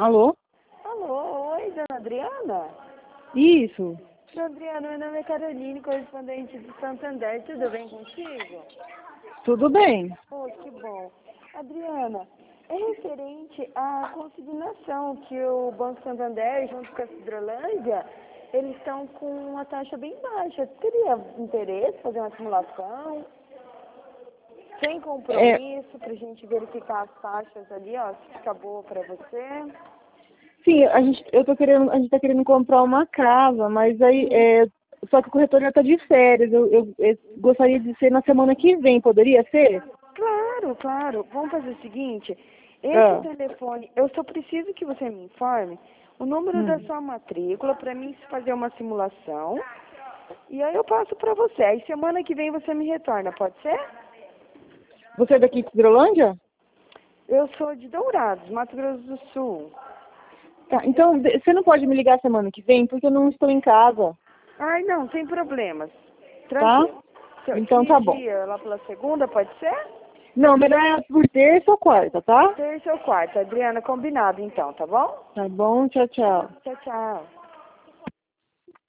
Alô? Alô, oi, dona Adriana? Isso. Dona Adriana, meu nome é Caroline, correspondente de Santander. Tudo bem contigo? Tudo bem. Oh, que bom. Adriana, é referente à consignação que o Banco Santander, junto com a Cidrolândia, eles estão com uma taxa bem baixa. Teria interesse em fazer uma simulação? Sem compromisso, pra gente verificar as taxas ali, ó, se fica boa pra você. Sim, a gente tá querendo comprar uma casa, mas aí, só que o corretor já tá de férias. Eu gostaria de ser na semana que vem, poderia ser? Claro, claro. Vamos fazer o seguinte, Ah. esse telefone, eu só preciso que você me informe o número da Hum. sua matrícula para mim fazer uma simulação. E aí eu passo para você. Aí semana que vem você me retorna, pode ser? Você é daqui de Hidrolândia? Eu sou de Dourados, Mato Grosso do Sul. Tá, então você não pode me ligar semana que vem, porque eu não estou em casa, Ai, não, sem problemas. tá? Tranquilo. Então Que tá bom. dia? Lá pela segunda, pode ser? Não, melhor é por terça ou quarta, tá? Terça ou quarta. Adriana, combinado então, tá bom? Tá bom, tchau, tchau. Tchau, tchau.